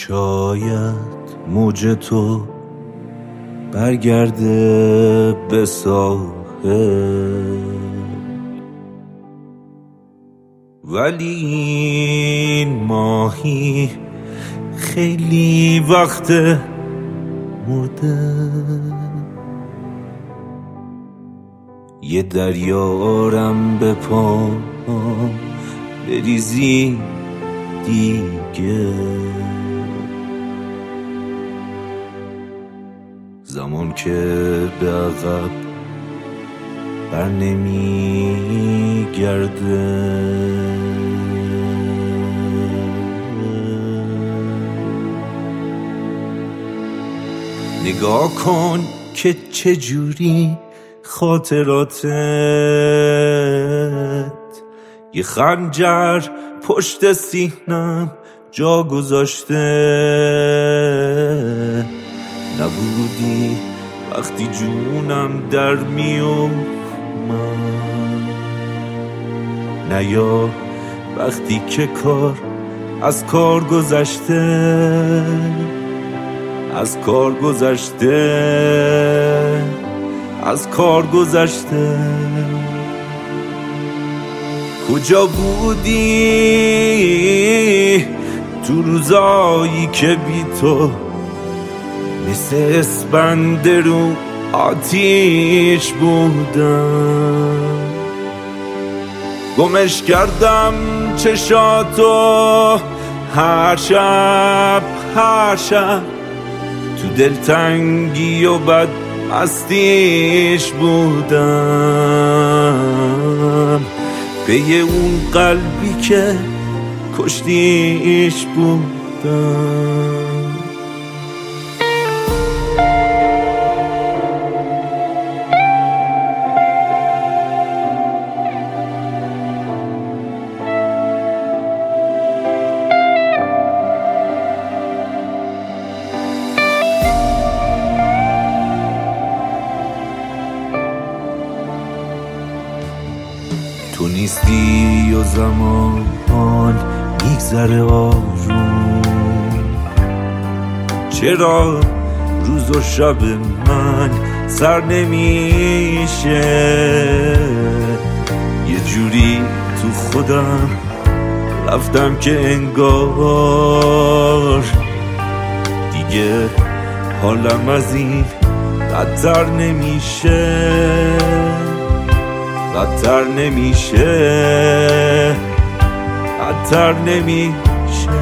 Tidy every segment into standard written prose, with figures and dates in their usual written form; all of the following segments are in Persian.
شاید موج تو برگرده به ساحل، ولی این ماهی خیلی وقت مرده. یه دریارم به پام بریزی دیگه، زمان که به عقب بر نمی گرده. نگاه کن که چجوری خاطراتت یه خنجر پشت سینم جا گذاشته. نبودی وقتی جونم در میومد، نیا وقتی که کار از کار گذشته، از کار گذشته، از کار گذشته. کجا بودی تو روزایی که بی تو مثل اسفند رو آتیش بودم؟ گمش کردم چشاتو هر شب هر شب، تو دلتنگی و بد مستیش بودم. به اون قلبی که کشتیش بودم. تو نیستی و زمان میگذره آروم. چرا روز و شب من سر نمیشه؟ یه جوری تو خودم رفتم که انگار دیگه حالم از این بدتر نمیشه، بدتر نمیشه، بدتر نمیشه.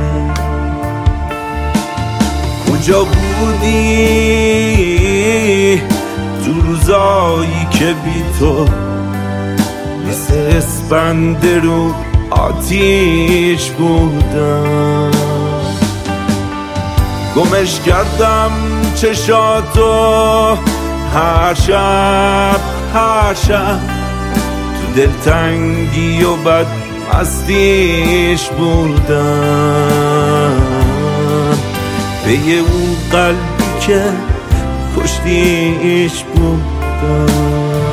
کجا بودی تو روزایی که بی تو مثل اسفند رو آتیش بودم؟ گمش کردم چشاتو هر شب هر شب، دلتنگی و بد مستیش بودم. به اون قلبی که کشتیش بودم.